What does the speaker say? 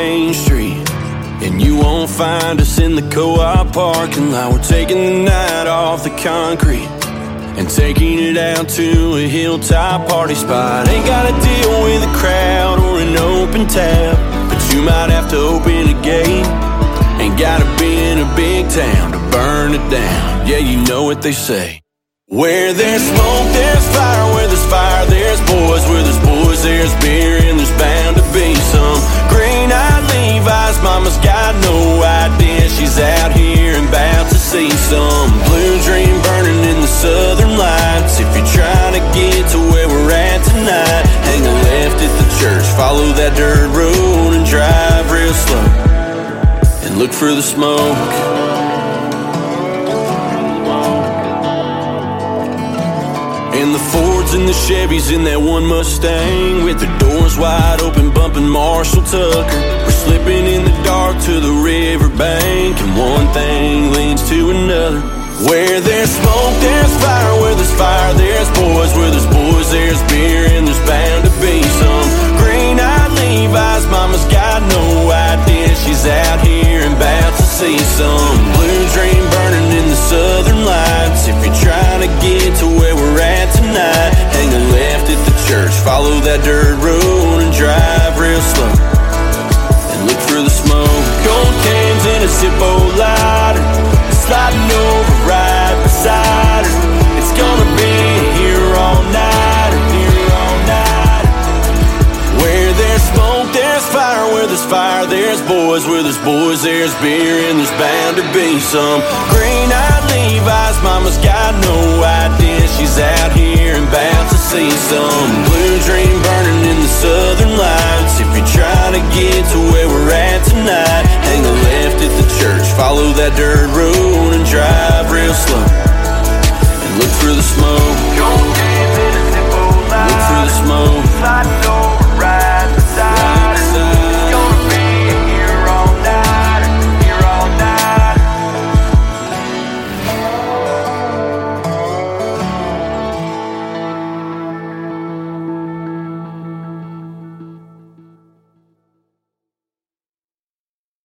Main Street, and you won't find us in the co-op parking lot. We're taking the night off the concrete and taking it out to a hilltop party spot. Ain't gotta deal with a crowd or an open tab, but you might have to open a gate. Ain't gotta be in a big town to burn it down. Yeah, you know what they say. Where there's smoke, there's fire. Where there's fire, there's boys. Where there's boys, there's beer, and there's bound to be some green-eyed Levi's. Mama's got no idea she's out here and about to see some blue dream burning in the southern lights. If you're trying to get to where we're at tonight, hang a left at the church, follow that dirt road and drive real slow and look for the smoke. And the Fords and the Chevys in that one Mustang, with the doors wide open, bumping Marshall Tucker. We're slipping in the dark to the riverbank, and one thing leads to another. Where there's smoke, there's fire. Where there's fire, there's boys. Where there's boys, there's beer, and there's bound to be some green-eyed Levi's. Mama's got no idea she's out here and about to see some blue dream burning in the southern lights. If you're trying to get to where we're at tonight, hang a left at the church, follow that dirt road and drive real slow and look for the smoke. Gold cans in a Zippo lighter, sliding over right beside her. It's gonna be here all night, here all night. Where there's smoke, there's fire. Where there's fire, there's boys. Where there's boys, there's beer, and there's bound to be some green-eyed Levi's. Mama's got no idea she's out here and about to see some blue dream burning in the southern lights. If you're trying to get to where we're at tonight, hang a left at the church, follow that dirt road and drive real slow and look for the smoke.